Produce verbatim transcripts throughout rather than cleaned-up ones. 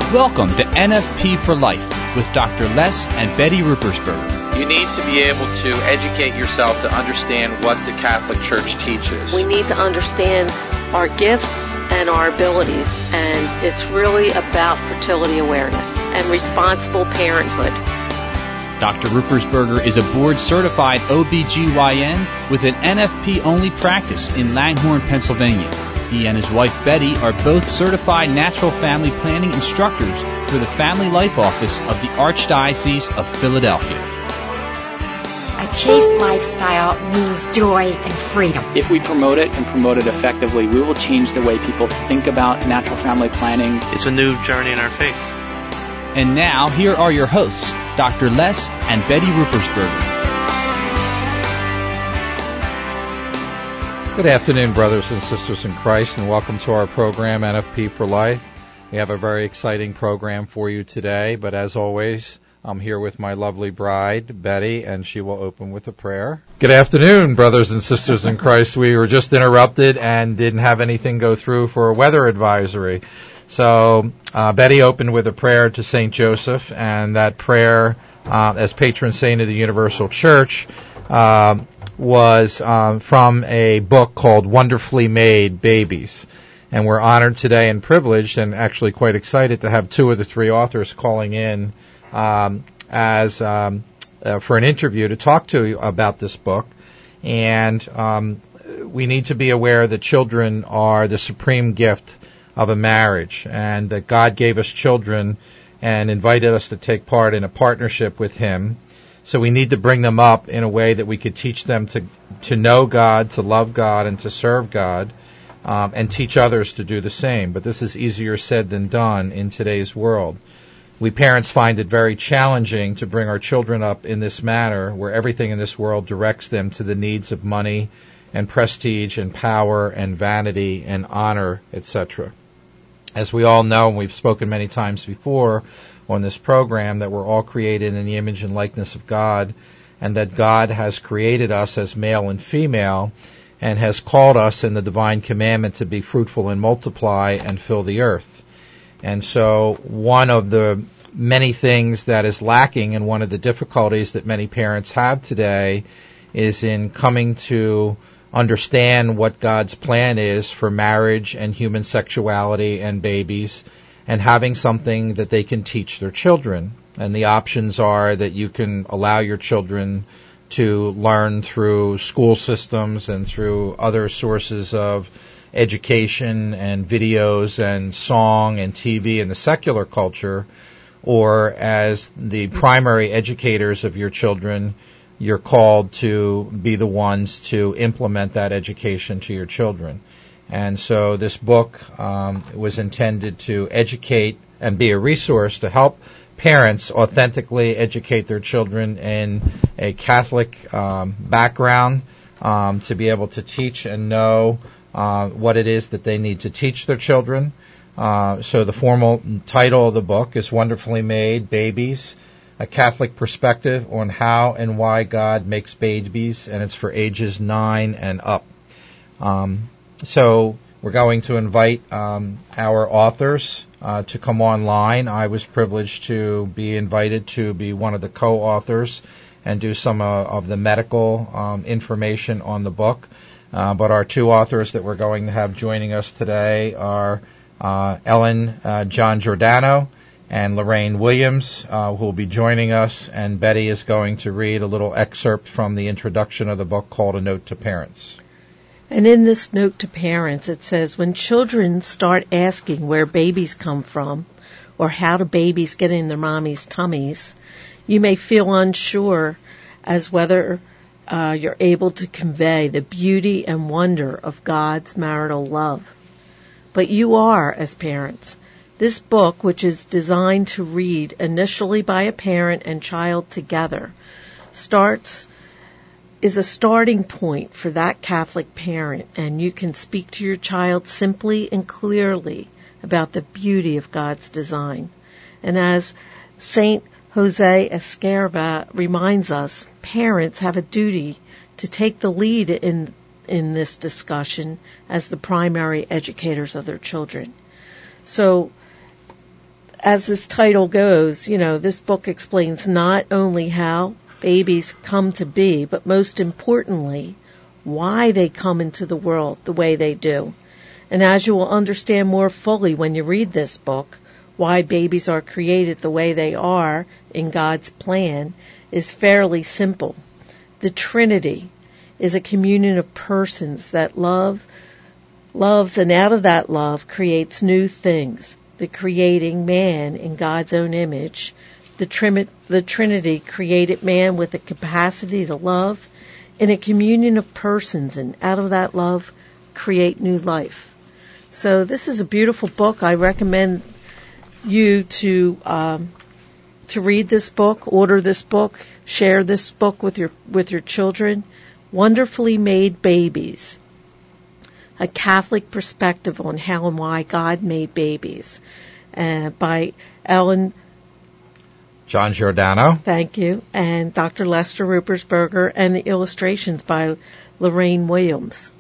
Welcome to N F P for Life with Doctor Les and Betty Ruppersberger. You need to be able to educate yourself to understand what the Catholic Church teaches. We need to understand our gifts and our abilities, and it's really about fertility awareness and responsible parenthood. Doctor Ruppersberger is a board-certified O B G Y N with an N F P-only practice in Langhorne, Pennsylvania. He and his wife Betty are both certified natural family planning instructors for the Family Life Office of the Archdiocese of Philadelphia. A chaste lifestyle means joy and freedom. If we promote it and promote it effectively, we will change the way people think about natural family planning. It's a new journey in our faith. And now, here are your hosts, Doctor Les and Betty Ruppersberger. Good afternoon, brothers and sisters in Christ, and welcome to our program, N F P for Life. We have a very exciting program for you today, but as always, I'm here with my lovely bride, Betty, and she will open with a prayer. Good afternoon, brothers and sisters in Christ. We were just interrupted and didn't have anything go through for a weather advisory. So uh, Betty opened with a prayer to Saint Joseph, and that prayer, uh, as patron saint of the Universal Church, uh, was um, from a book called Wonderfully Made Babies. And we're honored today and privileged and actually quite excited to have two of the three authors calling in um, as um, uh, for an interview to talk to you about this book. And um, we need to be aware that children are the supreme gift of a marriage, and that God gave us children and invited us to take part in a partnership with Him. So we need to bring them up in a way that we could teach them to to know God, to love God, and to serve God, um, and teach others to do the same. But this is easier said than done in today's world. We parents find it very challenging to bring our children up in this manner, where everything in this world directs them to the needs of money and prestige and power and vanity and honor, et cetera. As we all know, and we've spoken many times before on this program, that we're all created in the image and likeness of God, and that God has created us as male and female, and has called us in the divine commandment to be fruitful and multiply and fill the earth. And so one of the many things that is lacking, and one of the difficulties that many parents have today, is in coming to understand what God's plan is for marriage and human sexuality and babies, and having something that they can teach their children. And the options are that you can allow your children to learn through school systems and through other sources of education and videos and song and T V and the secular culture, or as the primary educators of your children, you're called to be the ones to implement that education to your children. And so this book um, was intended to educate and be a resource to help parents authentically educate their children in a Catholic um, background, um, to be able to teach and know uh, what it is that they need to teach their children. Uh, so the formal title of the book is Wonderfully Made Babies, A Catholic Perspective on How and Why God Makes Babies, and it's for ages nine and up. Um, So we're going to invite um, our authors uh, to come online. I was privileged to be invited to be one of the co-authors and do some uh, of the medical um, information on the book. Uh, but our two authors that we're going to have joining us today are uh, Ellen uh, John Giordano and Lorraine Williams, uh, who will be joining us. And Betty is going to read a little excerpt from the introduction of the book called A Note to Parents. And in this note to parents, it says, when children start asking where babies come from or how do babies get in their mommy's tummies, you may feel unsure as whether uh, you're able to convey the beauty and wonder of God's marital love. But you are, as parents. This book, which is designed to read initially by a parent and child together, starts is a starting point for that Catholic parent, and you can speak to your child simply and clearly about the beauty of God's design. And as Saint Jose Escrivá reminds us, parents have a duty to take the lead in in this discussion as the primary educators of their children. So as this title goes, you know, this book explains not only how babies come to be, but most importantly, why they come into the world the way they do. And as you will understand more fully when you read this book, why babies are created the way they are in God's plan is fairly simple. The Trinity is a communion of persons that love, loves, and out of that love creates new things. The creating man in God's own image. The, trim- the Trinity created man with a capacity to love in a communion of persons, and out of that love create new life. So this is a beautiful book. I recommend you to um, to read this book, order this book, share this book with your with your children. Wonderfully Made Babies, a Catholic perspective on how and why God made babies, uh, by Ellen John Giordano. Thank you. And Doctor Lester Ruppersberger, and the illustrations by Lorraine Williams.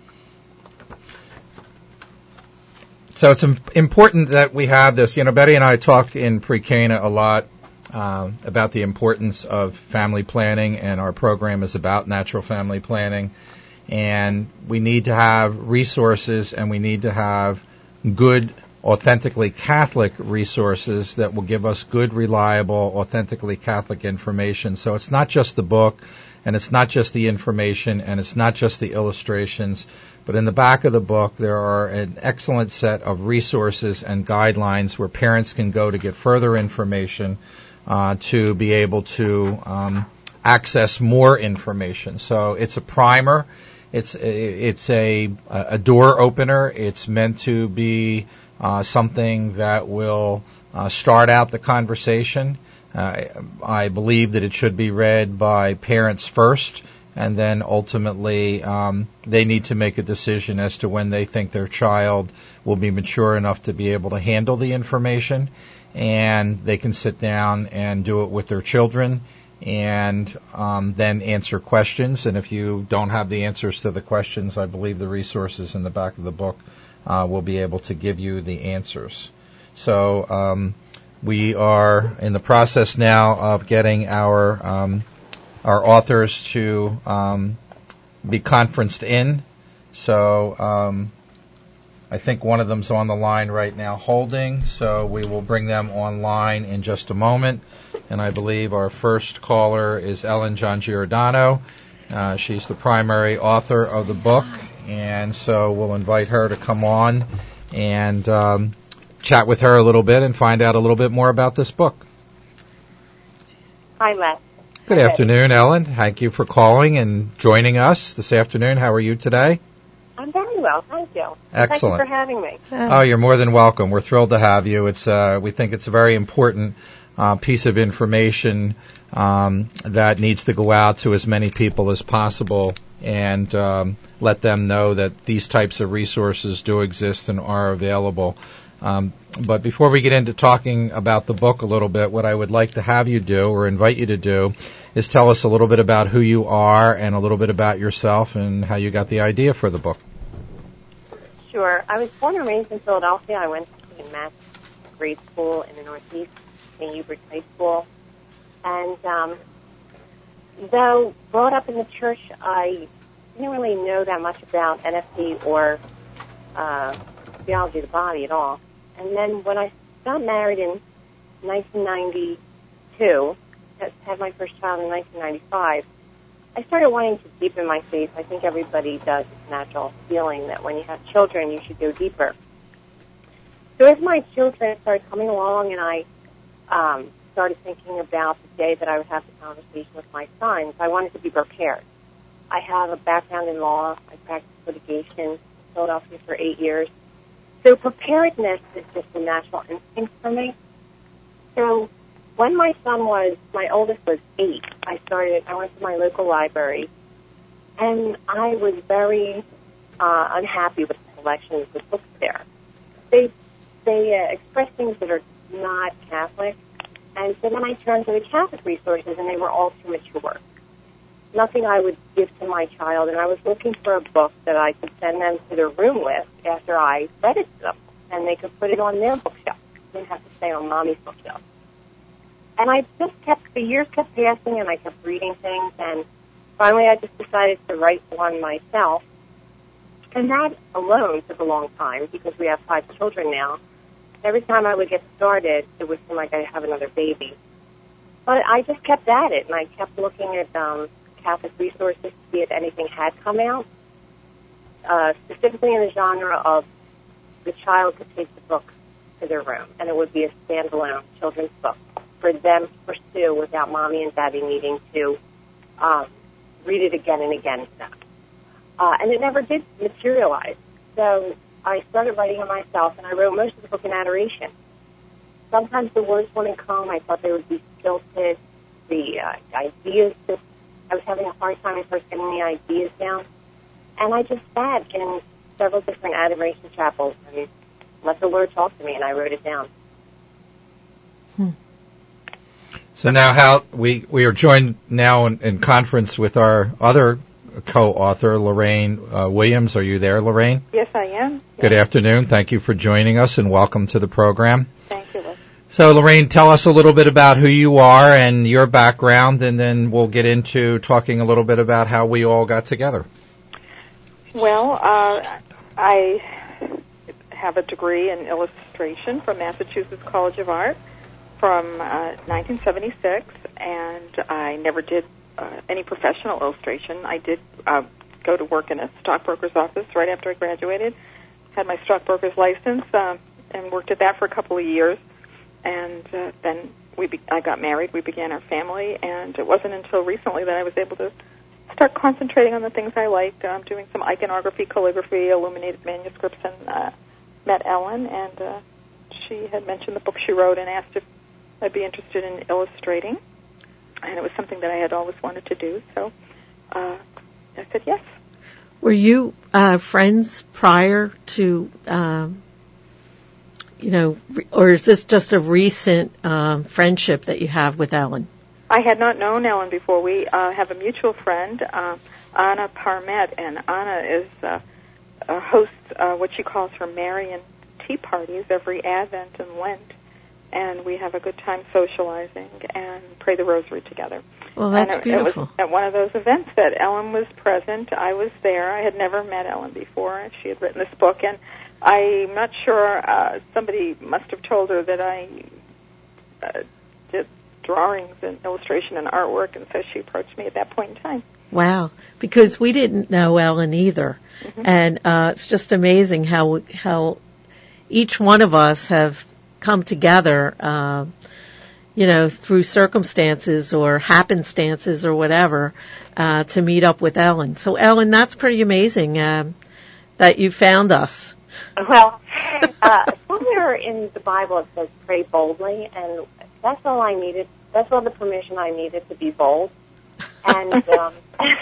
So it's important that we have this. You know, Betty and I talked in Pre-Cana a lot uh, about the importance of family planning, and our program is about natural family planning. And we need to have resources, and we need to have good, authentically Catholic resources that will give us good, reliable, authentically Catholic information. So it's not just the book, and it's not just the information, and it's not just the illustrations, but in the back of the book there are an excellent set of resources and guidelines where parents can go to get further information, uh, to be able to um, access more information. So it's a primer. It's it's a a door opener. It's meant to be uh, something that will uh, start out the conversation. Uh, I believe that it should be read by parents first, and then ultimately um, they need to make a decision as to when they think their child will be mature enough to be able to handle the information, and they can sit down and do it with their children, and um, then answer questions. And if you don't have the answers to the questions, I believe the resources in the back of the book uh, will be able to give you the answers. So um, we are in the process now of getting our um, our authors to um, be conferenced in. So um, I think one of them's on the line right now holding, so we will bring them online in just a moment. And I believe our first caller is Ellen John Giordano. Uh, she's the primary author of the book, and so we'll invite her to come on and um, chat with her a little bit and find out a little bit more about this book. Hi, Les. Good Hi, afternoon, Betty. Ellen. Thank you for calling and joining us this afternoon. How are you today? I'm very well, thank you. Excellent. Thank you for having me. Oh, you're more than welcome. We're thrilled to have you. It's uh, we think it's a very important uh, piece of information um, that needs to go out to as many people as possible, and um, let them know that these types of resources do exist and are available. Um, but before we get into talking about the book a little bit, what I would like to have you do, or invite you to do, is tell us a little bit about who you are and a little bit about yourself and how you got the idea for the book. Sure. I was born and raised in Philadelphia. I went to Mass grade school in the Northeast, Saint Hubert's High School. And um, though brought up in the church, I didn't really know that much about N F P or uh, theology of the body at all. And then when I got married in nineteen ninety-two, had my first child in nineteen ninety-five, I started wanting to deepen my faith. I think everybody does. It's a natural feeling that when you have children, you should go deeper. So as my children started coming along and I um, started thinking about the day that I would have the conversation with my sons, I wanted to be prepared. I have a background in law. I practiced litigation in Philadelphia for eight years. So preparedness is just a natural instinct for me. So when my son was, my oldest was eight, I started, I went to my local library, and I was very uh, unhappy with the selections of books there. They they uh, express things that are not Catholic, and so then I turned to the Catholic resources, and they were all too mature. Nothing I would give to my child, and I was looking for a book that I could send them to their room with after I read it to them, and they could put it on their bookshelf. didn't have to stay on mommy's bookshelf. And I just kept, the years kept passing, and I kept reading things, and finally I just decided to write one myself. And that alone took a long time because we have five children now. Every time I would get started, it would seem like I'd have another baby. But I just kept at it, and I kept looking at um, Catholic resources to see if anything had come out, uh, specifically in the genre of the child could take the book to their room, and it would be a standalone children's book for them to pursue without mommy and daddy needing to um, read it again and again to them. Uh, and it never did materialize. So I started writing it myself, and I wrote most of the book in adoration. Sometimes the words wouldn't come. I thought they would be stilted. The uh, ideas, just, I was having a hard time at first getting the ideas down. And I just sat in several different adoration chapels and let the Lord talk to me, and I wrote it down. Hmm. So now how we, we are joined now in, in conference with our other co-author, Lorraine uh, Williams. Are you there, Lorraine? Yes, I am. Good yes. afternoon. Thank you for joining us, and welcome to the program. Thank you, Liz. So, Lorraine, tell us a little bit about who you are and your background, and then we'll get into talking a little bit about how we all got together. Well, uh, I have a degree in illustration from Massachusetts College of Art from uh, nineteen seventy-six, and I never did uh, any professional illustration. I did uh, go to work in a stockbroker's office right after I graduated, had my stockbroker's license, uh, and worked at that for a couple of years. And uh, then we be- I got married, we began our family, and it wasn't until recently that I was able to start concentrating on the things I liked, um, doing some iconography, calligraphy, illuminated manuscripts, and uh, met Ellen, and uh, she had mentioned the book she wrote and asked if I'd be interested in illustrating, and it was something that I had always wanted to do, so uh, I said yes. Were you uh, friends prior to, um, you know, or is this just a recent um, friendship that you have with Ellen? I had not known Ellen before. We uh, have a mutual friend, uh, Anna Parmet, and Anna is uh, uh, hosts uh, what she calls her Marian tea parties every Advent and Lent, and we have a good time socializing and pray the rosary together. Well, that's and it, beautiful. It was at one of those events that Ellen was present. I was there. I had never met Ellen before. She had written this book, and I'm not sure, uh, somebody must have told her that I uh, did drawings and illustration and artwork, and so she approached me at that point in time. Wow, because we didn't know Ellen either. Mm-hmm. And uh, it's just amazing how how each one of us have come together, uh, you know, through circumstances or happenstances or whatever, uh, to meet up with Ellen. So, Ellen, that's pretty amazing uh, that you found us. Well, uh, somewhere in the Bible it says pray boldly, and that's all I needed. That's all the permission I needed to be bold. And um,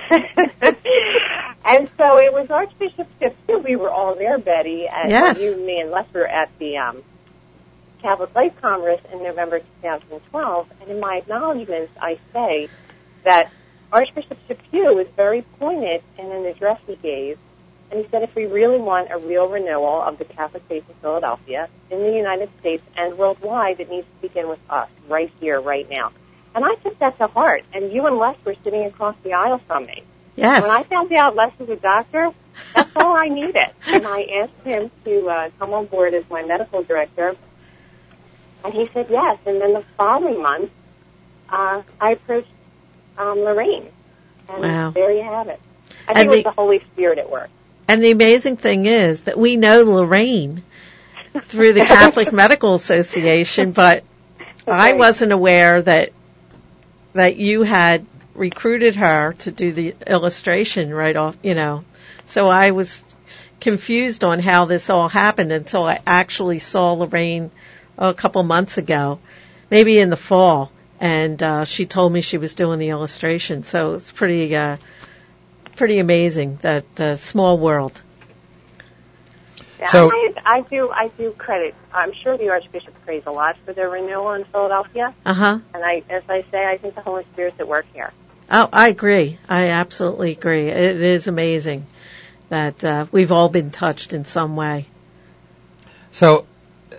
and so it was Archbishop Chipstew. We were all there, Betty, and yes. you, me, and Les were at the um, Catholic Life Congress in November twenty twelve. And in my acknowledgments, I say that Archbishop Chipstew was very pointed in an address he gave. And he said if we really want a real renewal of the Catholic faith in Philadelphia, in the United States and worldwide, it needs to begin with us, right here, right now. And I took that to heart. And you and Les were sitting across the aisle from me. Yes. When I found out Les was a doctor, that's all I needed. And I asked him to uh, come on board as my medical director. And he said yes. And then the following month, uh, I approached um, Lorraine. And wow. there you have it. I and think the, it was the Holy Spirit at work. And the amazing thing is that we know Lorraine through the Catholic Medical Association, but okay. I wasn't aware that that you had recruited her to do the illustration right off, you know. So I was confused on how this all happened until I actually saw Lorraine oh, a couple months ago, maybe in the fall, and uh, she told me she was doing the illustration. So it's pretty uh, pretty amazing, that uh, small world. Yeah, so, I, I do. I do credit. I'm sure the Archbishop prays a lot for their renewal in Philadelphia. Uh huh. And I, as I say, I think the Holy Spirit's at work here. Oh, I agree. I absolutely agree. It is amazing that uh, we've all been touched in some way. So,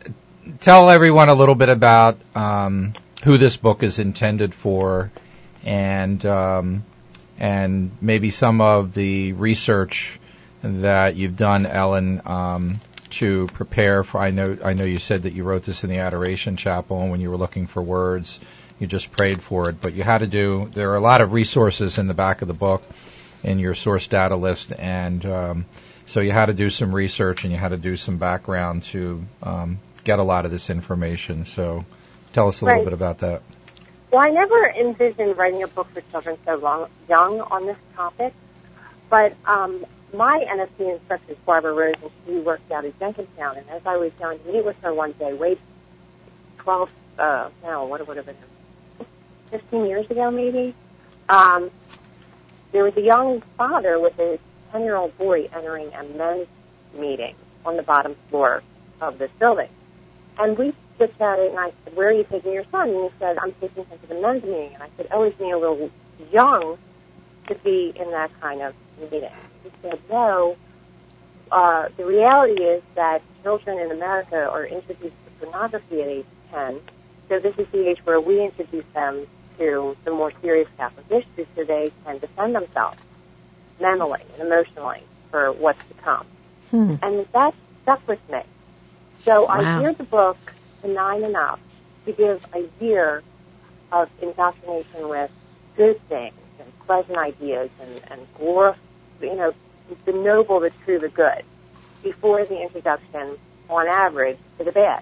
tell everyone a little bit about um, who this book is intended for, and um, and maybe some of the research that you've done, Ellen, um, to prepare for. I know I know you said that you wrote this in the Adoration Chapel, and when you were looking for words, you just prayed for it. But you had to do. There are a lot of resources in the back of the book, in your source data list, and um, so you had to do some research and you had to do some background to um, get a lot of this information. So tell us a right. little bit about that. Well, I never envisioned writing a book for children so long, young on this topic, but um, my N F P instructor is Barbara Rose, and she worked out at Jenkintown, and as I was going to meet with her one day, way twelve, uh, now, what would have been fifteen years ago maybe, um, there was a young father with a ten-year-old boy entering a men's meeting on the bottom floor of this building. And we just chatted, and I said, where are you taking your son? And he said, I'm taking him to the men's meeting. And I said, oh, isn't he a little young to be in that kind of meeting? He said, no. Uh, the reality is that children in America are introduced to pornography at age ten. So this is the age where we introduce them to the more serious Catholic issues so they can defend themselves mentally and emotionally for what's to come. Hmm. And that stuck with me. So Wow. I geared the book benign enough to give a year of indoctrination with good things and pleasant ideas and, and glorif- you know, the noble, the true, the good, before the introduction, on average, to the bad.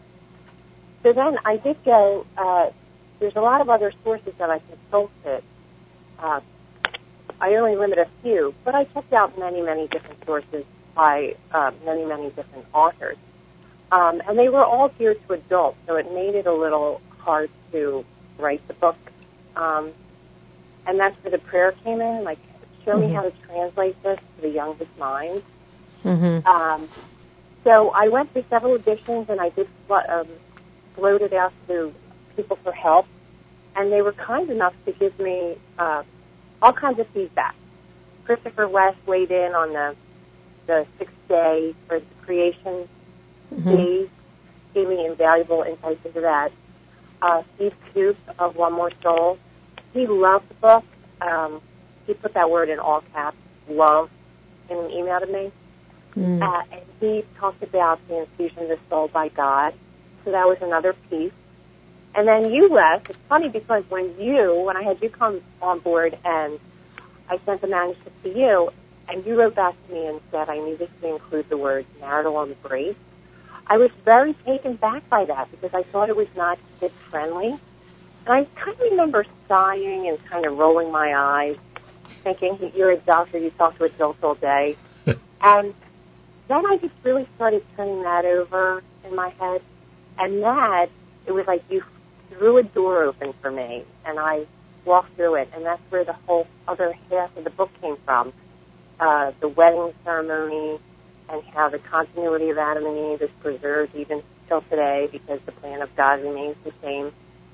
So then I did go, uh, there's a lot of other sources that I consulted. Uh, I only limit a few, but I checked out many, many different sources by uh, many, many different authors. Um, and they were all geared to adults, so it made it a little hard to write the book. Um, and that's where the prayer came in, like, show mm-hmm. me how to translate this to the youngest mind. Mm-hmm. Um, so I went through several editions, and I did um, float it out to people for help, and they were kind enough to give me uh, all kinds of feedback. Christopher West weighed in on the the sixth day for the creation mm-hmm. days, gave me invaluable insights into that. Uh, Steve Coop of One More Soul, he loved the book. Um, he put that word in all caps, love, in an email to me. Mm. Uh, and he talked about the infusion of the soul by God. So that was another piece. And then you, Les, it's funny because when you, when I had you come on board and I sent the manuscript to you, and you wrote back to me and said I needed to include the word marital embrace, I was very taken back by that because I thought it was not kid-friendly. And I kind of remember sighing and kind of rolling my eyes, thinking, you're a doctor, you talk to adults all day. And then I just really started turning that over in my head. And that, it was like you threw a door open for me, and I walked through it. And that's where the whole other half of the book came from, uh, the wedding ceremony and how the continuity of Adam and Eve is preserved even till today because the plan of God remains the same.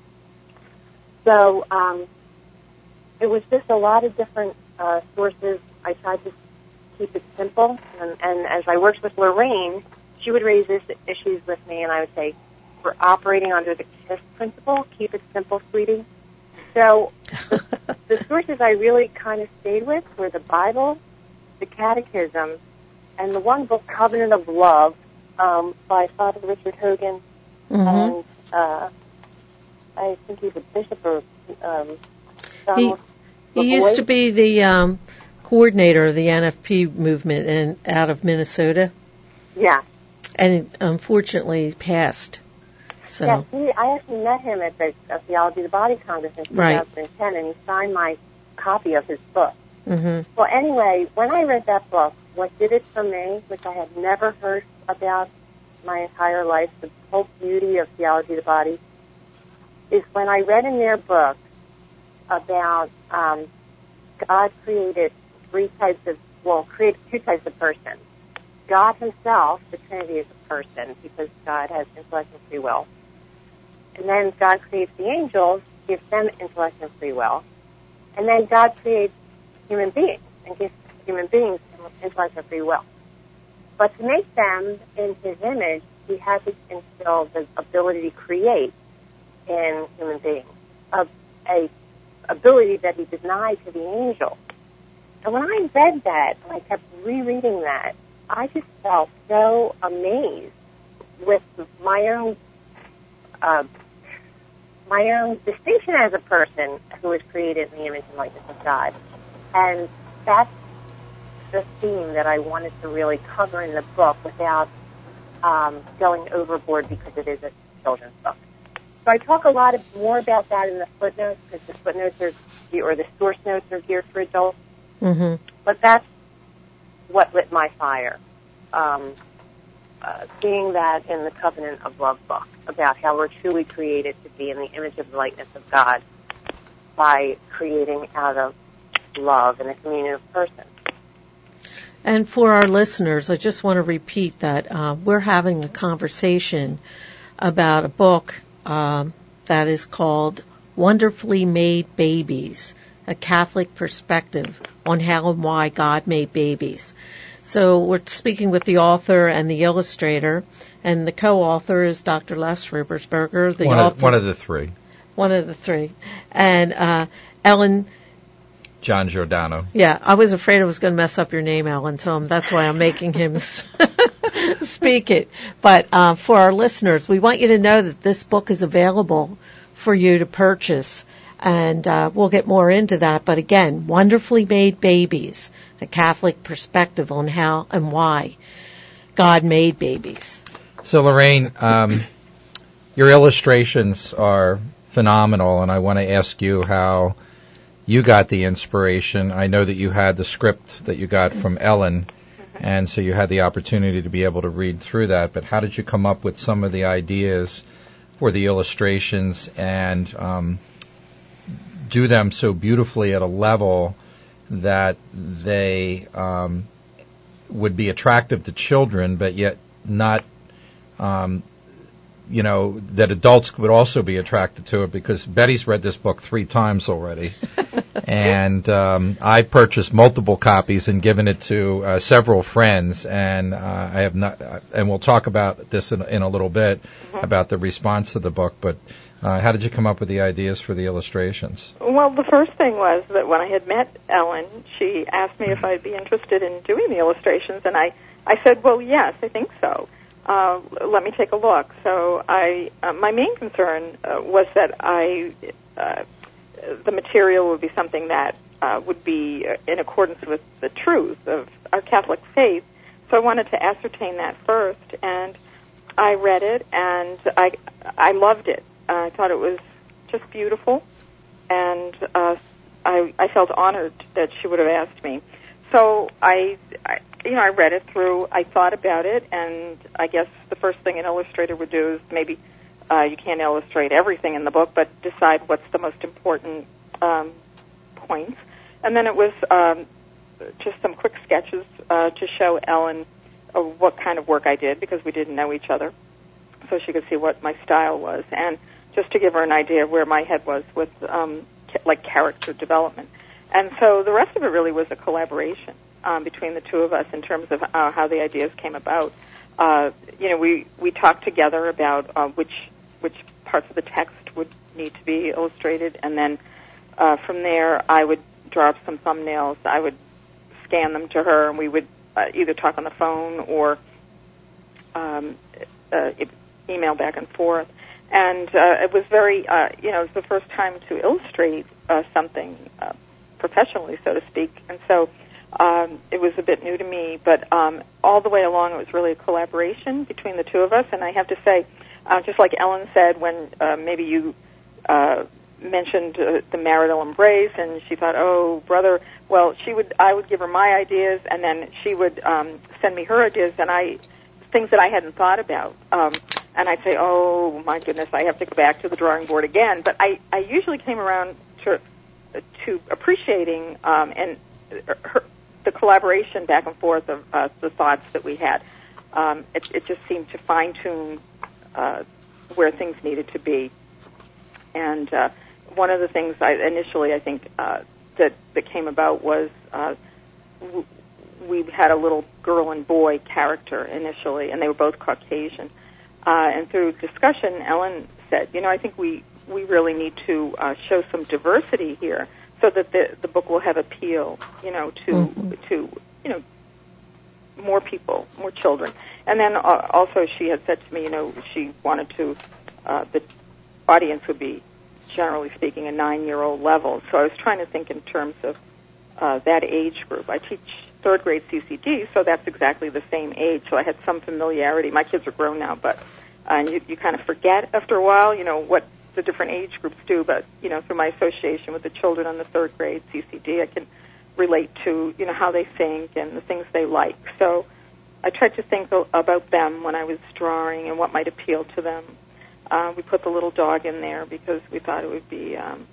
So um, it was just a lot of different uh, sources. I tried to keep it simple. And, and as I worked with Lorraine, she would raise this issues with me, and I would say, we're operating under the KISS principle. Keep it simple, sweetie. So the, the sources I really kind of stayed with were the Bible, the Catechism, and the one book, Covenant of Love, um, by Father Richard Hogan. Mm-hmm. And uh, I think he's a bishop or um, He, he used to be the um, coordinator of the N F P movement in, out of Minnesota. Yeah. And unfortunately passed. So. Yeah, he, I actually met him at the uh, Theology of the Body Congress in two thousand ten, right. And he signed my copy of his book. Mm-hmm. Well, anyway, when I read that book, what did it for me, which I had never heard about my entire life, the whole beauty of Theology of the Body, is when I read in their book about um, God created three types of, well, created two types of persons. God himself, the Trinity, is a person because God has intellect and free will. And then God creates the angels, gives them intellect and free will. And then God creates human beings and gives human beings intellect and free will. But to make them in his image, he had to instill the ability to create in human beings, a, a ability that he denied to the angels. And when I read that, and I kept rereading that, I just felt so amazed with my own uh, my own distinction as a person who was created in the image and likeness of God. And that's the theme that I wanted to really cover in the book without um, going overboard because it is a children's book. So I talk a lot of, more about that in the footnotes because the footnotes are, or the source notes are geared for adults. Mm-hmm. But that's what lit my fire. Um, uh, seeing that in the Covenant of Love book about how we're truly created to be in the image of the likeness of God by creating out of love and a communion of persons. And for our listeners, I just want to repeat that uh, we're having a conversation about a book um, that is called Wonderfully Made Babies, a Catholic Perspective on How and Why God Made Babies. So we're speaking with the author and the illustrator, and the co-author is Doctor Les Ruppersberger. The one, author, of, one of the three. One of the three. And uh, Ellen... John Giordano. Yeah, I was afraid I was going to mess up your name, Ellen, so that's why I'm making him speak it. But uh, for our listeners, we want you to know that this book is available for you to purchase, and uh, we'll get more into that. But again, Wonderfully Made Babies, a Catholic Perspective on How and Why God Made Babies. So, Lorraine, um, your illustrations are phenomenal, and I want to ask you how you got the inspiration. I know that you had the script that you got from Ellen, and so you had the opportunity to be able to read through that, but how did you come up with some of the ideas for the illustrations and um, do them so beautifully at a level that they um, would be attractive to children, but yet not, um, you know, that adults would also be attracted to it? Because Betty's read this book three times already. And um, I purchased multiple copies and given it to uh, several friends, and uh, I have not. Uh, and we'll talk about this in, in a little bit mm-hmm. about the response to the book. But uh, how did you come up with the ideas for the illustrations? Well, the first thing was that when I had met Ellen, she asked me if I'd be interested in doing the illustrations, and I, I said, well, yes, I think so. Uh, let me take a look. So I, uh, my main concern uh, was that I. Uh, the material would be something that uh, would be in accordance with the truth of our Catholic faith. So I wanted to ascertain that first, and I read it, and I I loved it. I thought it was just beautiful, and uh, I I felt honored that she would have asked me. So I, I you know I read it through. I thought about it, and I guess the first thing an illustrator would do is maybe. Uh, you can't illustrate everything in the book, but decide what's the most important um, points. And then it was um, just some quick sketches uh, to show Ellen uh, what kind of work I did, because we didn't know each other, so she could see what my style was, and just to give her an idea of where my head was with um, ca- like character development. And so the rest of it really was a collaboration um, between the two of us in terms of uh, how the ideas came about. Uh, you know, we, we talked together about uh, which which parts of the text would need to be illustrated, and then uh, from there I would draw up some thumbnails. I would scan them to her, and we would uh, either talk on the phone or um, uh, email back and forth. And uh, it was very, uh, you know, it was the first time to illustrate uh, something uh, professionally, so to speak, and so um, it was a bit new to me, but um, all the way along it was really a collaboration between the two of us, and I have to say, Uh, just like Ellen said, when uh, maybe you uh, mentioned uh, the marital embrace, and she thought, "Oh, brother," well, she would, I would give her my ideas, and then she would um, send me her ideas, and I things that I hadn't thought about, um, and I'd say, "Oh my goodness, I have to go back to the drawing board again." But I, I usually came around to to appreciating um, and her, the collaboration back and forth of uh, the thoughts that we had. Um, it, it just seemed to fine tune. Uh, where things needed to be. And uh, one of the things I, initially I think uh, that, that came about was uh, w- we had a little girl and boy character initially, and they were both Caucasian. Uh, and through discussion, Ellen said, you know, I think we, we really need to uh, show some diversity here so that the, the book will have appeal, you know, to, mm-hmm. to, you know, more people, more children. And then uh, also she had said to me, you know, she wanted to, uh, the audience would be, generally speaking, a nine-year-old level. So I was trying to think in terms of uh, that age group. I teach third grade C C D, so that's exactly the same age. So I had some familiarity. My kids are grown now, but uh, and you, you kind of forget after a while, you know, what the different age groups do. But, you know, through my association with the children on the third grade C C D, I can relate to, you know, how they think and the things they like. So I tried to think about them when I was drawing and what might appeal to them. Uh, we put the little dog in there because we thought it would be um,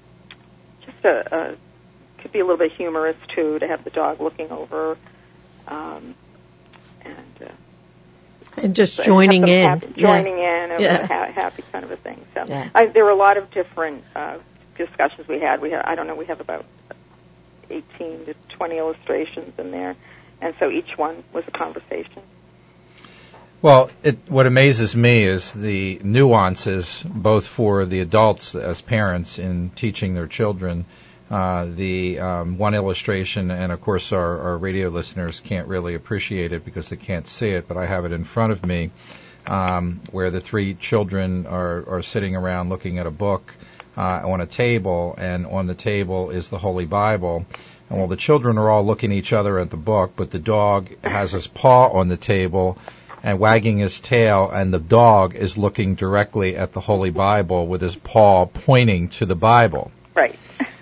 just a, a could be a little bit humorous too, to have the dog looking over um, and uh, and just joining in, happy, joining yeah. in, a yeah. ha- happy kind of a thing. So yeah. I, there were a lot of different uh, discussions we had. We had, I don't know, we have about eighteen to twenty illustrations in there, and so each one was a conversation. Well, it, what amazes me is the nuances, both for the adults as parents in teaching their children. Uh, the um, one illustration, and of course our, our radio listeners can't really appreciate it because they can't see it, but I have it in front of me, um, where the three children are, are sitting around looking at a book uh, on a table, and on the table is the Holy Bible. And while the children are all looking at each other at the book, but the dog has his paw on the table and wagging his tail, and the dog is looking directly at the Holy Bible with his paw pointing to the Bible. Right.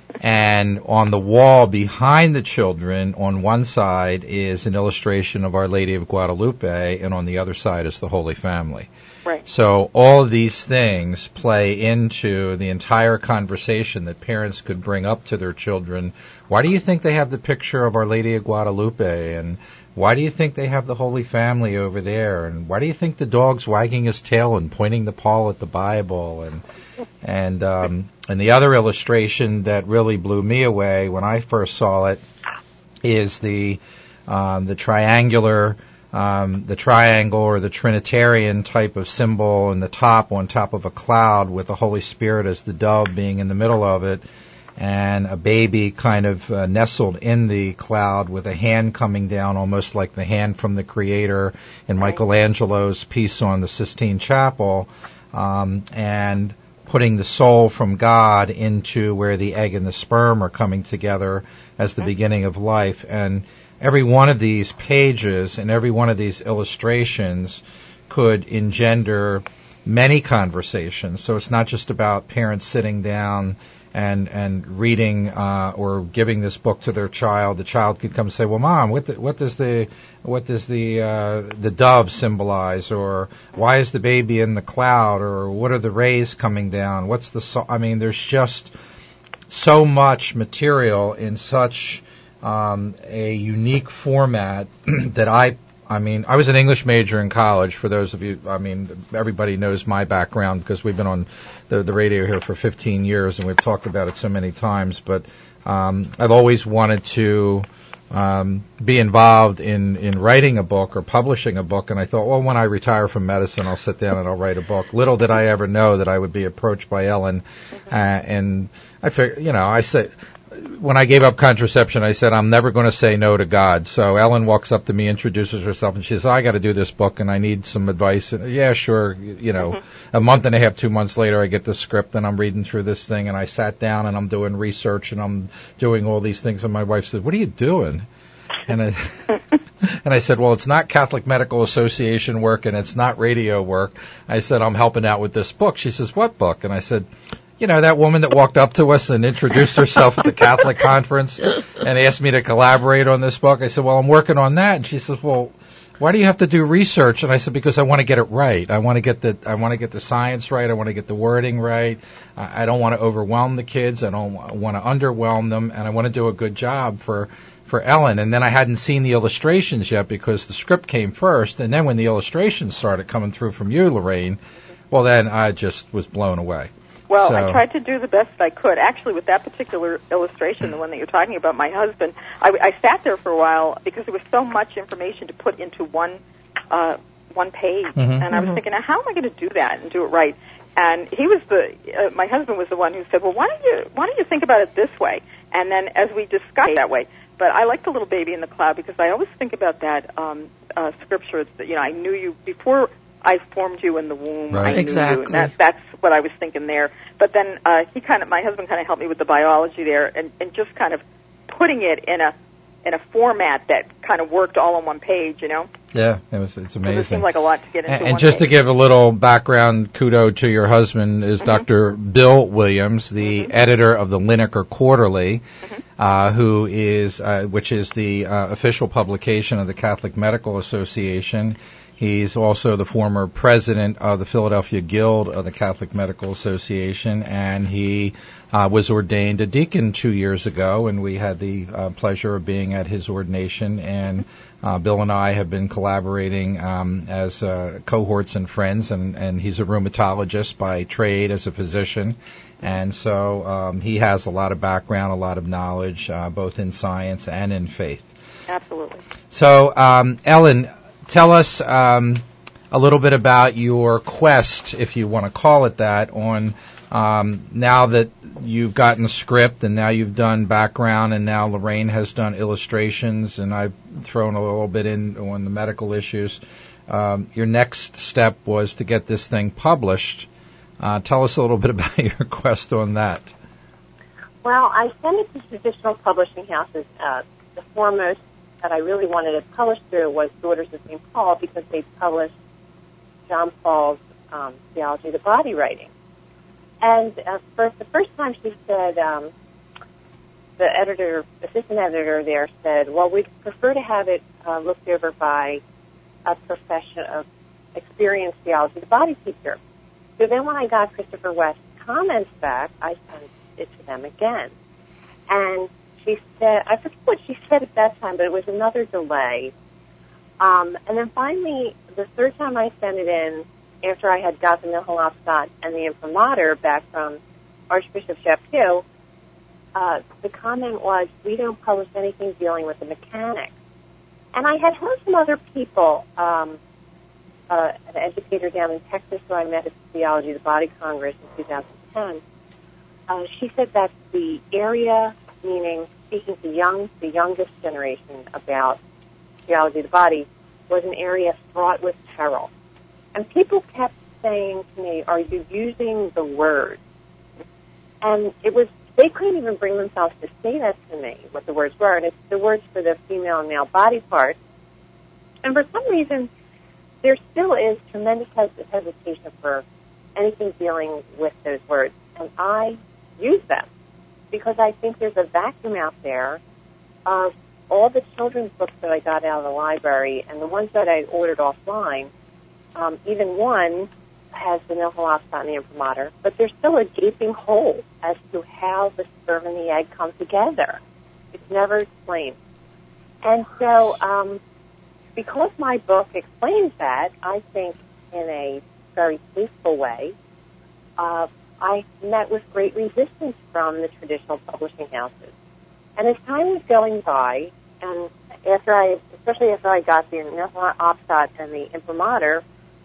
And on the wall behind the children, on one side is an illustration of Our Lady of Guadalupe, and on the other side is the Holy Family. Right. So all of these things play into the entire conversation that parents could bring up to their children. Why do you think they have the picture of Our Lady of Guadalupe? And why do you think they have the Holy Family over there? And why do you think the dog's wagging his tail and pointing the paw at the Bible? And and um, and the other illustration that really blew me away when I first saw it is the um, the triangular, um, the triangle or the Trinitarian type of symbol in the top, on top of a cloud, with the Holy Spirit as the dove being in the middle of it, and a baby kind of uh, nestled in the cloud with a hand coming down, almost like the hand from the Creator in Michelangelo's piece on the Sistine Chapel, um, and putting the soul from God into where the egg and the sperm are coming together as the beginning of life. And every one of these pages and every one of these illustrations could engender many conversations. So it's not just about parents sitting down and and reading uh, or giving this book to their child. The child could come and say, "Well, Mom, what the, what does the what does the uh, the dove symbolize?" Or "Why is the baby in the cloud?" Or "What are the rays coming down?" What's the so- I mean, there's just so much material in such um, a unique format that I. I mean, I was an English major in college. For those of you, I mean, everybody knows my background because we've been on the, the radio here for fifteen years and we've talked about it so many times. But um, I've always wanted to um, be involved in, in writing a book or publishing a book. And I thought, well, when I retire from medicine, I'll sit down and I'll write a book. Little did I ever know that I would be approached by Ellen. Uh, and I figured, you know, I said, when I gave up contraception, I said, I'm never going to say no to God. So Ellen walks up to me, introduces herself, and she says, I got to do this book, and I need some advice. And, yeah, sure. You know, mm-hmm. a month and a half, two months later, I get the script, and I'm reading through this thing, and I sat down, and I'm doing research, and I'm doing all these things. And my wife said, what are you doing? And I, and I said, well, it's not Catholic Medical Association work, and it's not radio work. I said, I'm helping out with this book. She says, what book? And I said, you know, that woman that walked up to us and introduced herself at the Catholic conference and asked me to collaborate on this book. I said, well, I'm working on that. And she says, well, why do you have to do research? And I said, because I want to get it right. I want to get the, I want to get the science right. I want to get the wording right. I, I don't want to overwhelm the kids. I don't want to underwhelm them. And I want to do a good job for, for Ellen. And then I hadn't seen the illustrations yet because the script came first. And then when the illustrations started coming through from you, Lorraine, well, then I just was blown away. Well, so. I tried to do the best I could. Actually, with that particular illustration, the one that you're talking about, my husband, I, I sat there for a while because there was so much information to put into one uh, one page. Mm-hmm. And I was Mm-hmm. thinking, now, how am I going to do that and do it right? And he was the, uh, my husband was the one who said, well, why don't you, why don't you think about it this way? And then as we discussed that way, but I like the little baby in the cloud because I always think about that um, uh, scripture. It's that, you know, I knew you before I formed you in the womb. Right. I knew Exactly. you, and that, that's what I was thinking there. But then uh, he kind of, my husband kind of helped me with the biology there, and, and just kind of putting it in a in a format that kind of worked all on one page. You know. Yeah, it was. It's amazing. It seemed like a lot to get into. And, and one just page. to give a little background, kudo to your husband is Mm-hmm. Doctor Bill Williams, the Mm-hmm. editor of the Lineker Quarterly, Mm-hmm. uh, who is, uh, which is the uh, official publication of the Catholic Medical Association. He's also the former president of the Philadelphia Guild of the Catholic Medical Association, and he uh, was ordained a deacon two years ago, and we had the uh, pleasure of being at his ordination. And uh, Bill and I have been collaborating um, as uh, cohorts and friends, and, and he's a rheumatologist by trade as a physician. And so um, he has a lot of background, a lot of knowledge, uh, both in science and in faith. Absolutely. So, um, Ellen, tell us um, a little bit about your quest, if you want to call it that, on um, now that you've gotten a script and now you've done background and now Lorraine has done illustrations and I've thrown a little bit in on the medical issues. Um, your next step was to get this thing published. Uh, tell us a little bit about your quest on that. Well, I sent it to traditional publishing houses. Uh, the foremost that I really wanted it published through was Daughters of Saint Paul, because they published John Paul's um, Theology of the Body writing. And uh, for the first time she said, um, the editor, assistant editor there said, well, we'd prefer to have it uh, looked over by a profession of experienced theology of the body teacher. So then when I got Christopher West's comments back, I sent it to them again. And she said, I forget what she said at that time, but it was another delay. Um, and then finally, the third time I sent it in, after I had got the Nihil Obstat and the imprimatur back from Archbishop Chaput, uh, the comment was, we don't publish anything dealing with the mechanics. And I had heard from other people, um, uh, an educator down in Texas who I met at the Theology of the Body Congress in two thousand ten. Uh, she said that the area, meaning speaking to young, the youngest generation about theology of the body, was an area fraught with peril. And people kept saying to me, are you using the word? And it was, they couldn't even bring themselves to say that to me, what the words were. And it's the words for the female and male body parts. And for some reason, there still is tremendous hes- hesitation for anything dealing with those words. And I use them because I think there's a vacuum out there of all the children's books that I got out of the library and the ones that I ordered offline. Um, even one has the Nihil Obstat and the imprimatur, but there's still a gaping hole as to how the sperm and the egg come together. It's never explained. And so, um, because my book explains that, I think in a very tasteful way, uh, I met with great resistance from the traditional publishing houses. And as time was going by, and after I, especially after I got the Nihil Obstat and the imprimatur,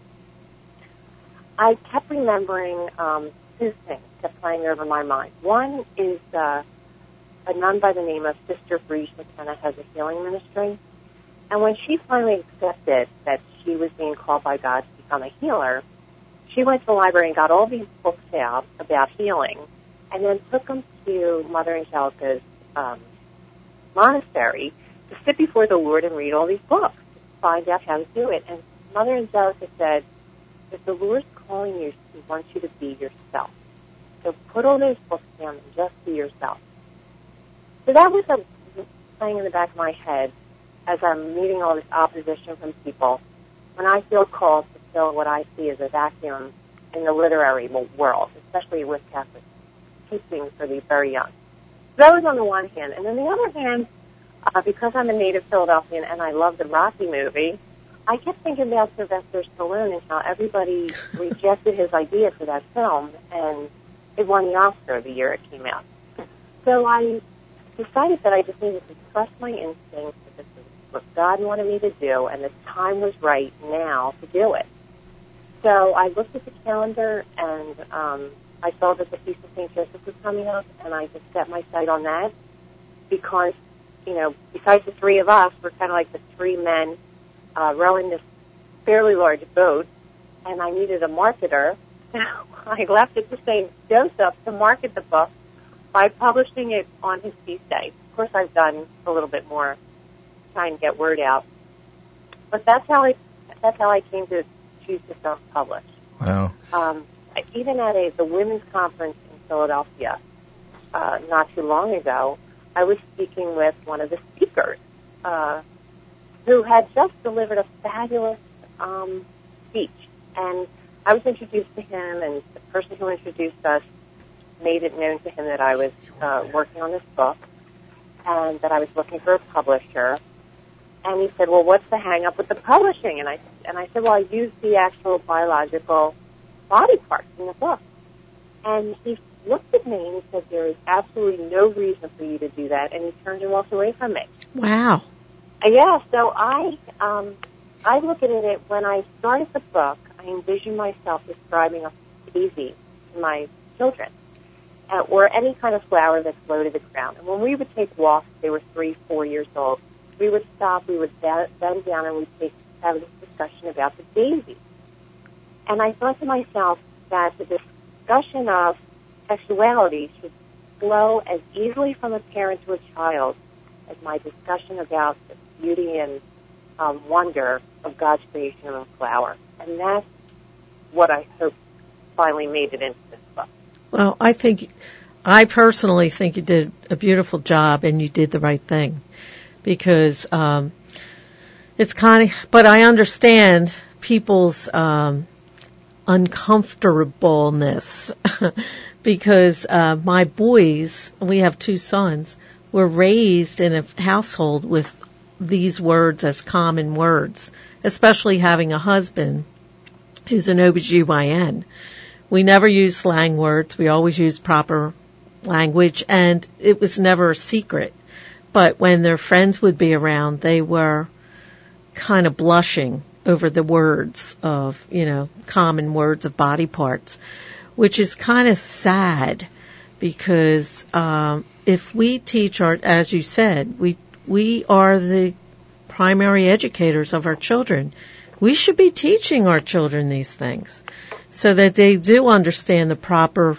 I kept remembering um, two things kept playing over my mind. One is uh, a nun by the name of Sister Brigitte McKenna has a healing ministry. And when she finally accepted that she was being called by God to become a healer, she went to the library and got all these books out about healing and then took them to Mother Angelica's um, monastery to sit before the Lord and read all these books to find out how to do it. And Mother Angelica said, if the Lord's calling you, He wants you to be yourself. So put all those books down and just be yourself. So that was a, playing in the back of my head as I'm meeting all this opposition from people when I feel called to fill what I see as a vacuum in the literary world, especially with Catholic teaching for the very young. So that was on the one hand. And on the other hand, uh, because I'm a native Philadelphian and I love the Rocky movie, I kept thinking about Sylvester Stallone and how everybody rejected his idea for that film, and it won the Oscar the year it came out. So I decided that I just needed to trust my instincts that this was what God wanted me to do, and the time was right now to do it. So I looked at the calendar, and um, I saw that the Feast of Saint Joseph was coming up, and I just set my sight on that because, you know, besides the three of us, we're kind of like the three men uh, rowing this fairly large boat, and I needed a marketer. So I left it to Saint Joseph to market the book by publishing it on his feast day. Of course, I've done a little bit more trying to get word out, but that's how I that's how I came to choose to self-publish. Wow. Um, even at a the women's conference in Philadelphia uh, not too long ago, I was speaking with one of the speakers uh, who had just delivered a fabulous um, speech, and I was introduced to him, and the person who introduced us made it known to him that I was uh, working on this book and that I was looking for a publisher. And he said, well, what's the hang-up with the publishing? And I and I said, well, I used the actual biological body parts in the book. And he looked at me and he said, there is absolutely no reason for you to do that. And he turned and walked away from me. Wow. Uh, yeah, so I, um, I look at it, when I started the book, I envisioned myself describing a daisy to my children, uh, or any kind of flower that's low to the ground. And when we would take walks, they were three, four years old, we would stop, we would bend down, and we'd take, have this discussion about the daisy. And I thought to myself that the discussion of sexuality should flow as easily from a parent to a child as my discussion about the beauty and um, wonder of God's creation of a flower. And that's what I hope finally made it into this book. Well, I think, I personally think you did a beautiful job and you did the right thing. Because um, it's kind of, but I understand people's um, uncomfortableness because uh, my boys, we have two sons, were raised in a household with these words as common words, especially having a husband who's an O B G Y N. We never used slang words. We always used proper language, and it was never a secret. But when their friends would be around, they were kind of blushing over the words of, you know, common words of body parts, which is kind of sad because um, if we teach our, as you said, we we are the primary educators of our children. We should be teaching our children these things so that they do understand the proper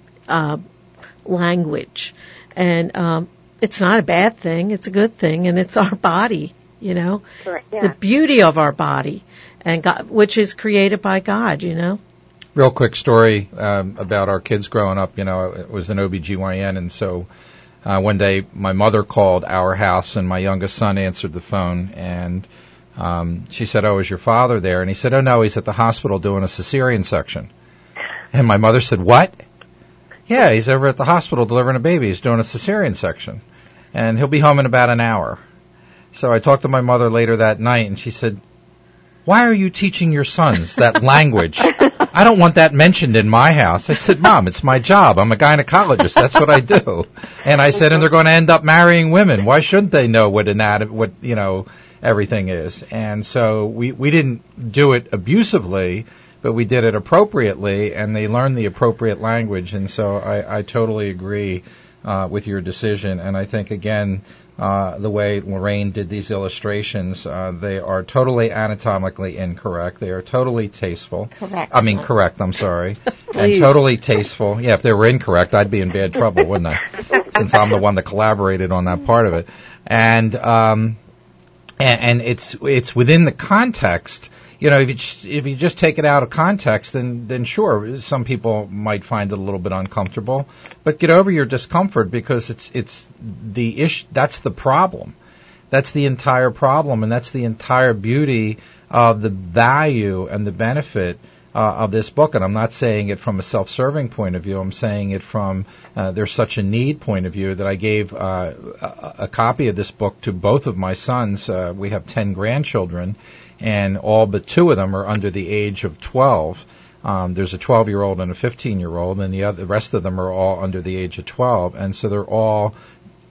uh, language. And um, it's not a bad thing. It's a good thing, and it's our body, you know, Correct, yeah. the beauty of our body, and God, which is created by God, you know. Real quick story um, about our kids growing up. You know, it was an O B G Y N, and so uh, one day my mother called our house, and my youngest son answered the phone, and um, she said, "Oh, is your father there?" And he said, "Oh, no, he's at the hospital doing a cesarean section." And my mother said, "What?" "Yeah, he's over at the hospital delivering a baby. He's doing a cesarean section, and he'll be home in about an hour." So I talked to my mother later that night, and she said, "Why are you teaching your sons that language? I don't want that mentioned in my house." I said, "Mom, it's my job. I'm a gynecologist. That's what I do." And I said, "And they're going to end up marrying women. Why shouldn't they know what anatomy, what, you know, everything is?" And so we, we didn't do it abusively, but we did it appropriately, and they learned the appropriate language. And so I, I totally agree uh, with your decision. And I think, again, Uh, the way Lorraine did these illustrations, uh, they are totally anatomically incorrect. They are totally tasteful. Correct. I mean, correct, I'm sorry. And totally tasteful. Yeah, if they were incorrect, I'd be in bad trouble, wouldn't I? Since I'm the one that collaborated on that part of it. And, um, and, and it's, it's within the context. You know, if you, just, if you just take it out of context, then, then sure, some people might find it a little bit uncomfortable. But get over your discomfort, because it's, it's the issue, that's the problem. That's the entire problem, and that's the entire beauty of the value and the benefit uh, of this book. And I'm not saying it from a self-serving point of view. I'm saying it from uh, there's such a need point of view that I gave uh, a, a copy of this book to both of my sons. Uh, we have ten grandchildren, and all but two of them are under the age of twelve. Um, there's a twelve-year-old and a fifteen-year-old, and the other, the rest of them are all under the age of twelve. And so they're all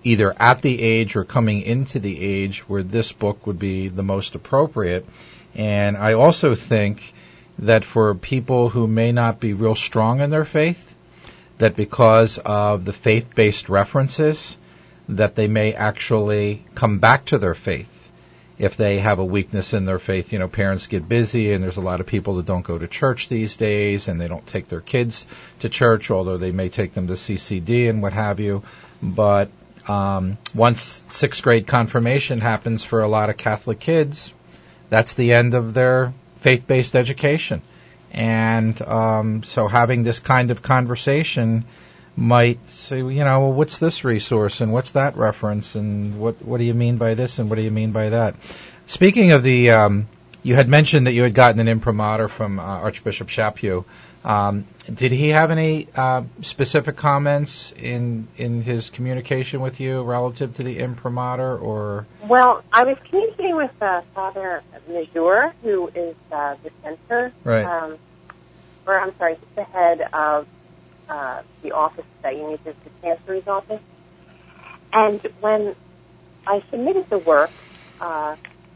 either at the age or coming into the age where this book would be the most appropriate. And I also think that for people who may not be real strong in their faith, that because of the faith-based references, that they may actually come back to their faith if they have a weakness in their faith. You know, parents get busy, and there's a lot of people that don't go to church these days, and they don't take their kids to church, although they may take them to C C D and what have you. But um, once sixth grade confirmation happens for a lot of Catholic kids, that's the end of their faith-based education. And um, so having this kind of conversation might say, you know, well, what's this resource and what's that reference and what what do you mean by this and what do you mean by that? Speaking of the, um, you had mentioned that you had gotten an imprimatur from uh, Archbishop Chaput. Um, did he have any uh, specific comments in in his communication with you relative to the imprimatur, or? Well, I was communicating with uh, Father Mazur, who is uh, the censor, right? Um, or I'm sorry, he's the head of uh, the office that you need to the chancellery's office. And when I submitted the work, uh,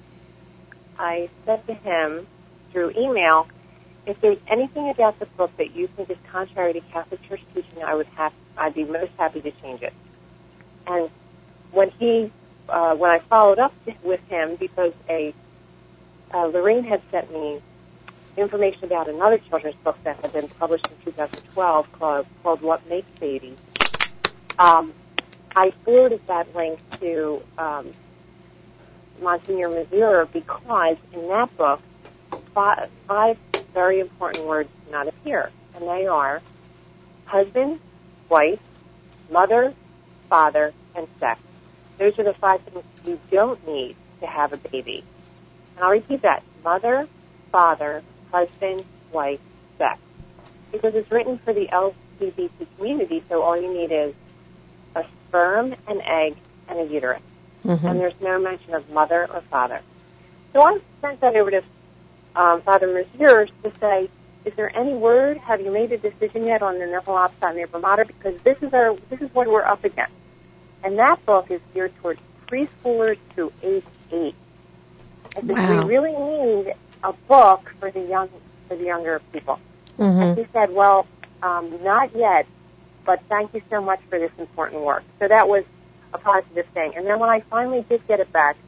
I said to him through email, if there's anything about the book that you think is contrary to Catholic Church teaching, I would have, I'd be most happy to change it. And when he, uh, when I followed up with him, because a uh, Lorraine had sent me information about another children's book that had been published in two thousand twelve called, called What Makes Babies, um, I forwarded that link to um, Monsignor Mazur because in that book, five, five very important words do not appear, and they are husband, wife, mother, father, and sex. Those are the five things you don't need to have a baby. And I'll repeat that. Mother, father, husband, wife, sex. Because it's written for the L G B T community, so all you need is a sperm, an egg, and a uterus. Mm-hmm. And there's no mention of mother or father. So I sent that over to um, Father Mazur to say, is there any word? Have you made a decision yet on the nihil obstat and the imprimatur? Because this is our, this is what we're up against. And that book is geared towards preschoolers through age eight. I said, wow. We really need a book for the young, for the younger people. Mm-hmm. And he said, well, um, not yet, but thank you so much for this important work. So that was a positive thing. And then when I finally did get it back,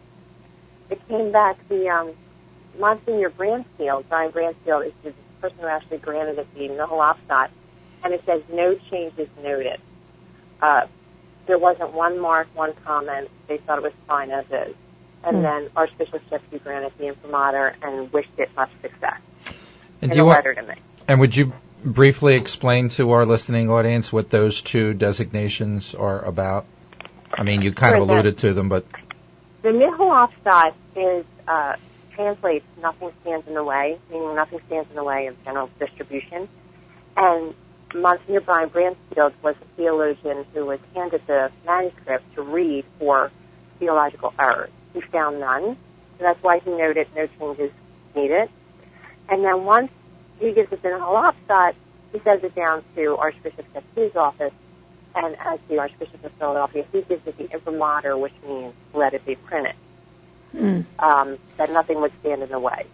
it came back, the um, Monsignor Bransfield, Brian Bransfield, is the person who actually granted it the nihil obstat, and it says no changes noted. Uh, there wasn't one mark, one comment. They thought it was fine as is. And mm. then Archbishop Chaput granted the imprimatur and wished it much success and in a letter want, to me. And would you briefly explain to our listening audience what those two designations are about? I mean, you kind sure, of alluded to them, but... The nihil obstat is, uh, translates nothing stands in the way, meaning nothing stands in the way of general distribution. And Monsignor Brian Bransfield was a theologian who was handed the manuscript to read for theological errors. He found none, so that's why he noted no changes needed. And then once he gives it the nihil obstat, he sends it down to Archbishop Chaput's office, and as the Archbishop of Philadelphia, he gives it the imprimatur, which means let it be printed, mm. um, that nothing would stand in the way.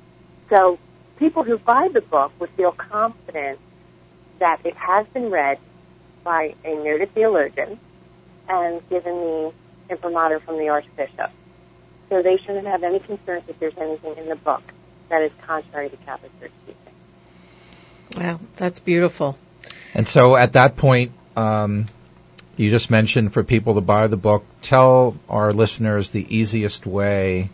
So people who buy the book would feel confident that it has been read by a noted theologian and given the imprimatur from the Archbishop. So they shouldn't have any concerns if there's anything in the book that is contrary to Catholic Church teaching. Wow, that's beautiful. And so at that point, um, you just mentioned for people to buy the book. Tell our listeners the easiest way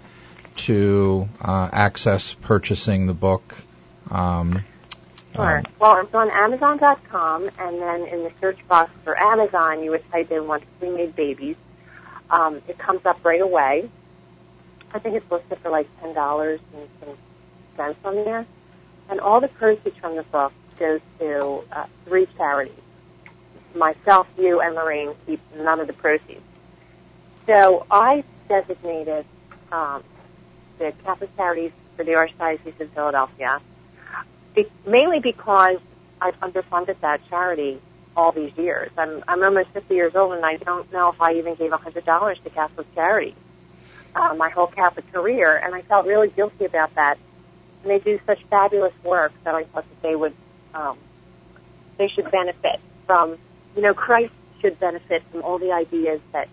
to uh, access purchasing the book. Um, Sure. Um, well, it's on Amazon dot com, and then in the search box for Amazon, you would type in Once We Made Babies. Um, it comes up right away. I think it's listed for like ten dollars and some cents on there. And all the proceeds from the book goes to uh, three charities. Myself, you, and Lorraine keep none of the proceeds. So I designated um, the Catholic Charities for the Archdiocese of Philadelphia, Be- mainly because I've underfunded that charity all these years. I'm I'm almost fifty years old, and I don't know if I even gave one hundred dollars to Catholic charities uh, my whole Catholic career, and I felt really guilty about that. And they do such fabulous work that I thought that they would, um, they should benefit from, you know, Christ should benefit from all the ideas that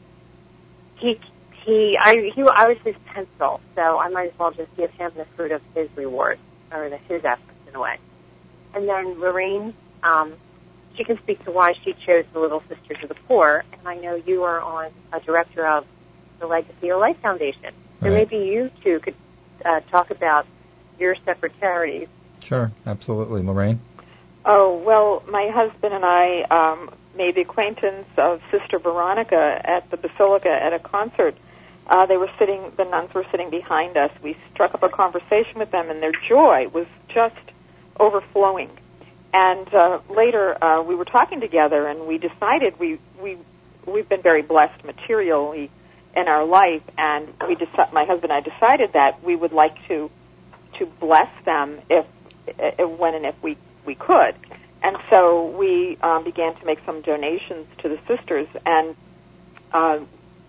he, he, I, he, I was his pencil, so I might as well just give him the fruit of his reward, or the, his efforts in a way. And then Lorraine, um, she can speak to why she chose the Little Sisters of the Poor, and I know you are on a director of the Legacy of Life Foundation. So right. maybe you two could uh, talk about your separate charities. Sure, absolutely. Lorraine? Oh, well, my husband and I um, made the acquaintance of Sister Veronica at the Basilica at a concert. Uh, they were sitting, the nuns were sitting behind us. We struck up a conversation with them, and their joy was just overflowing. And uh, later, uh, we were talking together, and we decided we we we've been very blessed materially in our life, and we deci- my husband and I decided that we would like to to bless them if, if when and if we we could. And so we um, began to make some donations to the sisters, and uh,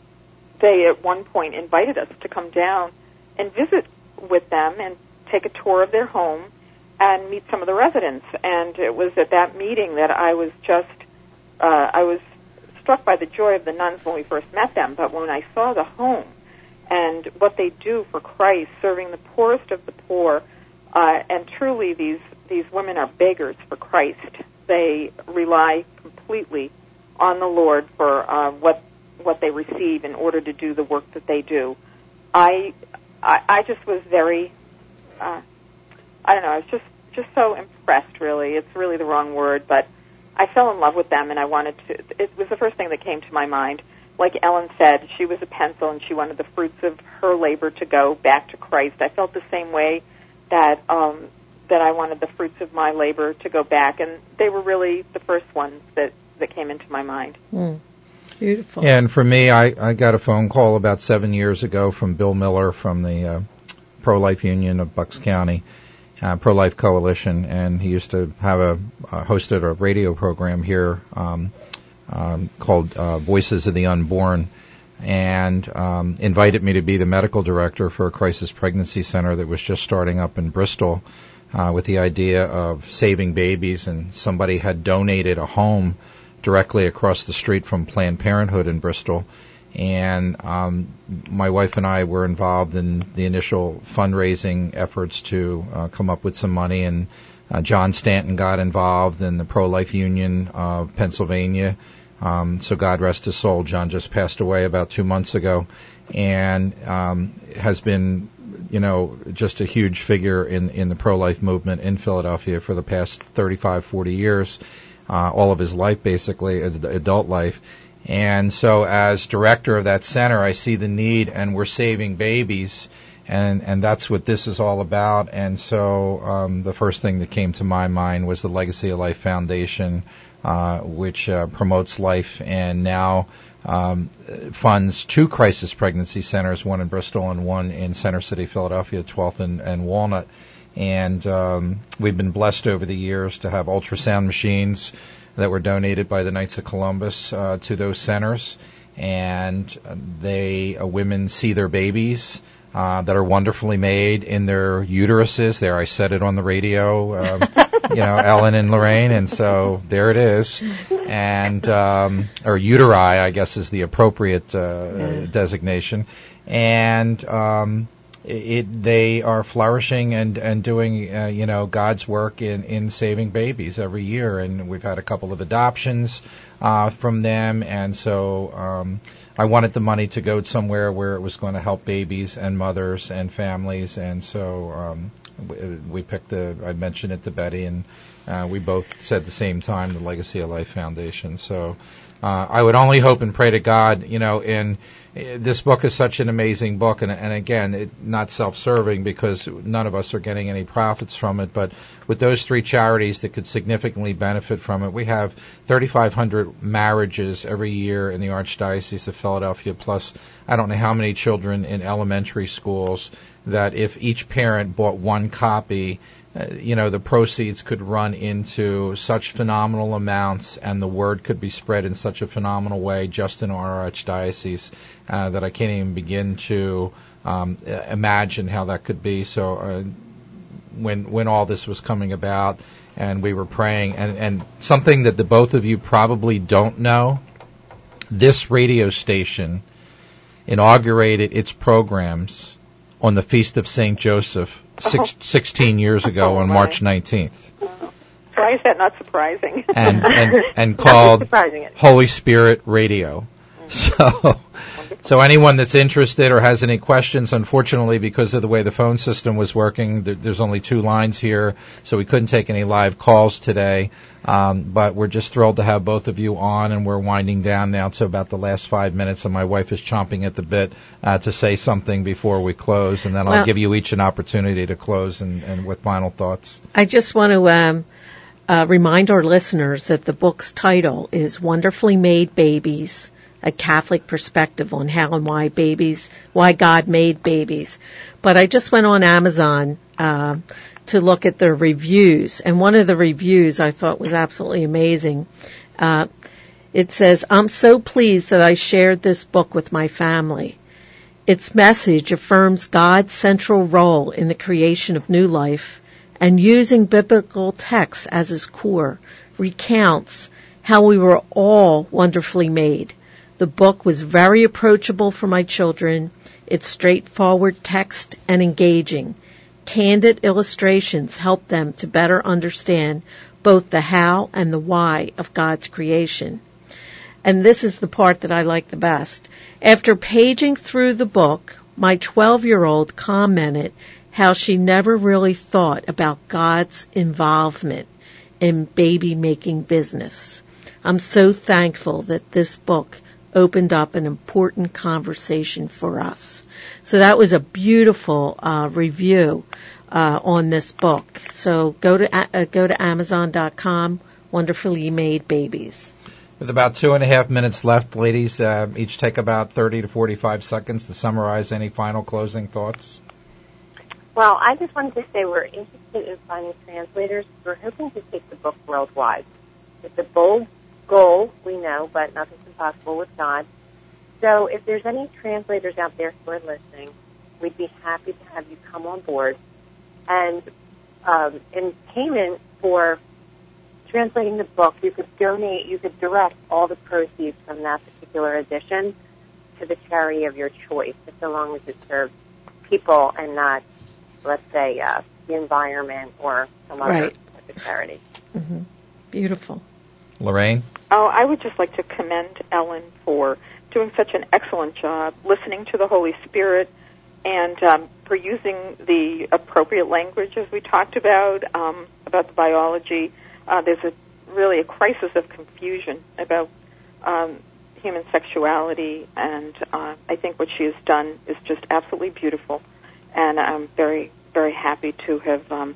they at one point invited us to come down and visit with them and take a tour of their home and meet some of the residents. And it was at that meeting that I was just, uh, I was struck by the joy of the nuns when we first met them, but when I saw the home and what they do for Christ, serving the poorest of the poor, uh, and truly these, these women are beggars for Christ. They rely completely on the Lord for uh, what what they receive in order to do the work that they do. I, I, I just was very, uh, I don't know, I was just, just so impressed, really. It's really the wrong word, but I fell in love with them, and I wanted to, it was the first thing that came to my mind. Like Ellen said, she was a pencil, and she wanted the fruits of her labor to go back to Christ. I felt the same way that um, that I wanted the fruits of my labor to go back, and they were really the first ones that, that came into my mind. Mm. Beautiful. And for me, I, I got a phone call about seven years ago from Bill Miller from the uh, Pro-Life Union of Bucks County, uh, Pro-Life Coalition, and he used to have a uh, hosted a radio program here um, um, called uh, Voices of the Unborn, and um, invited me to be the medical director for a crisis pregnancy center that was just starting up in Bristol uh, with the idea of saving babies, and somebody had donated a home directly across the street from Planned Parenthood in Bristol. And um, my wife and I were involved in the initial fundraising efforts to uh, come up with some money, and uh, John Stanton got involved in the Pro-Life Union of Pennsylvania. Um, so God rest his soul. John just passed away about two months ago, and um, has been, you know, just a huge figure in, in the pro-life movement in Philadelphia for the past thirty-five, forty years. Uh, all of his life, basically, adult life. And so as director of that center, I see the need, and we're saving babies, and, and that's what this is all about. And so um, the first thing that came to my mind was the Legacy of Life Foundation, uh, which uh, promotes life and now um, funds two crisis pregnancy centers, one in Bristol and one in Center City, Philadelphia, twelfth and, and Walnut. And um, we've been blessed over the years to have ultrasound machines that were donated by the Knights of Columbus uh, to those centers. And they, uh, women see their babies uh, that are wonderfully made in their uteruses. There, I said it on the radio, um, you know, Ellen and Lorraine. And so there it is. And, um, or uteri, I guess, is the appropriate uh, yeah. designation. And, um, It, they are flourishing and and doing uh, you know God's work in in saving babies every year, and we've had a couple of adoptions uh, from them, and so um, I wanted the money to go somewhere where it was going to help babies and mothers and families, and so um, we, we picked the I mentioned it to Betty, and uh, we both said at the same time the Legacy of Life Foundation. So uh, I would only hope and pray to God, you know, in this book is such an amazing book, and, and again, it, not self-serving because none of us are getting any profits from it, but with those three charities that could significantly benefit from it, we have thirty-five hundred marriages every year in the Archdiocese of Philadelphia, plus I don't know how many children in elementary schools that if each parent bought one copy, uh, you know, the proceeds could run into such phenomenal amounts, and the word could be spread in such a phenomenal way just in our archdiocese uh, that I can't even begin to um, imagine how that could be. So uh, when when all this was coming about, and we were praying, and, and something that the both of you probably don't know, this radio station inaugurated its programs on the Feast of Saint Joseph six, oh. sixteen years ago oh, on right. March nineteenth. Oh. Why is that not surprising? And and, and called Holy Spirit Radio. So, so anyone that's interested or has any questions, unfortunately, because of the way the phone system was working, there, there's only two lines here, so we couldn't take any live calls today. Um, but we're just thrilled to have both of you on, and we're winding down now to about the last five minutes, and my wife is chomping at the bit uh, to say something before we close, and then I'll well, give you each an opportunity to close and, and with final thoughts. I just want to um, uh, remind our listeners that the book's title is Wonderfully Made Babies, a Catholic Perspective on How and Why Babies, Why God Made Babies. But I just went on Amazon uh, to look at the reviews, and one of the reviews I thought was absolutely amazing. Uh, it says, "I'm so pleased that I shared this book with my family. Its message affirms God's central role in the creation of new life, and using biblical texts as its core, recounts how we were all wonderfully made. The book was very approachable for my children, its straightforward text and engaging. Candid illustrations help them to better understand both the how and the why of God's creation." And this is the part that I like the best. "After paging through the book, my twelve-year-old commented how she never really thought about God's involvement in baby-making business. I'm so thankful that this book opened up an important conversation for us." So that was a beautiful uh, review uh, on this book. So go to uh, go to Amazon dot com, Wonderfully Made Babies. With about two and a half minutes left, ladies, uh, each take about thirty to forty-five seconds to summarize any final closing thoughts. Well, I just wanted to say we're interested in finding translators. We're hoping to take the book worldwide. It's a bold goal, we know, but nothing's impossible with God. So if there's any translators out there who are listening, we'd be happy to have you come on board. And um, in payment for translating the book, you could donate, you could direct all the proceeds from that particular edition to the charity of your choice, so long as it serves people and not, let's say, uh, the environment or some other right. type of charity. Mm-hmm. Beautiful. Lorraine? Oh, I would just like to commend Ellen for doing such an excellent job, listening to the Holy Spirit, and um, for using the appropriate language, as we talked about, um, about the biology. Uh, there's a really a crisis of confusion about um, human sexuality, and uh, I think what she has done is just absolutely beautiful, and I'm very, very happy to have um,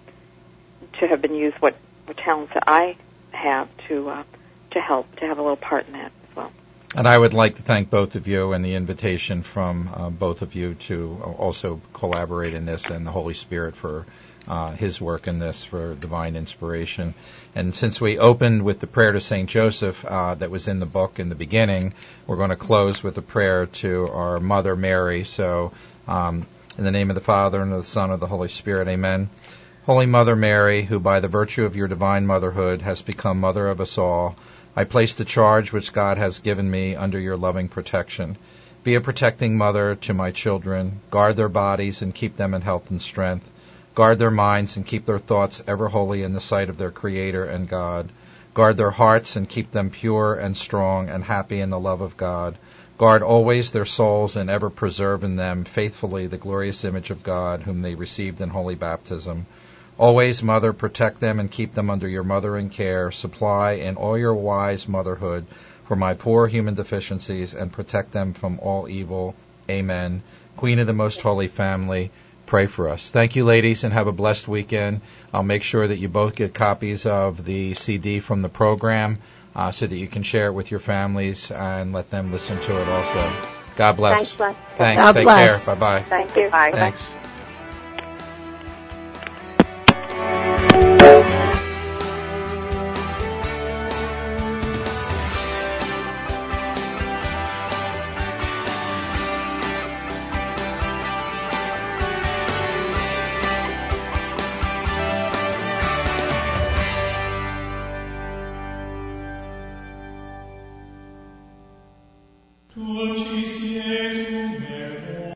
to have been used what, what talents that I have to uh, to help, to have a little part in that as well. And I would like to thank both of you and the invitation from uh, both of you to also collaborate in this, and the Holy Spirit for uh, his work in this, for divine inspiration. And since we opened with the prayer to Saint Joseph uh, that was in the book in the beginning, we're going to close with a prayer to our Mother Mary. So um, in the name of the Father, and of the Son, and of the Holy Spirit, amen. Holy Mother Mary, who by the virtue of your divine motherhood has become mother of us all, I place the charge which God has given me under your loving protection. Be a protecting mother to my children. Guard their bodies and keep them in health and strength. Guard their minds and keep their thoughts ever holy in the sight of their Creator and God. Guard their hearts and keep them pure and strong and happy in the love of God. Guard always their souls and ever preserve in them faithfully the glorious image of God whom they received in holy baptism. Always, Mother, protect them and keep them under your mothering care. Supply in all your wise motherhood for my poor human deficiencies and protect them from all evil. Amen. Queen of the Most Holy Family, pray for us. Thank you, ladies, and have a blessed weekend. I'll make sure that you both get copies of the C D from the program uh, so that you can share it with your families and let them listen to it also. God bless. Thanks, bless. Thanks. God Take bless. care. Bye-bye. Thank you. Bye. Thanks. Dulcis Iesu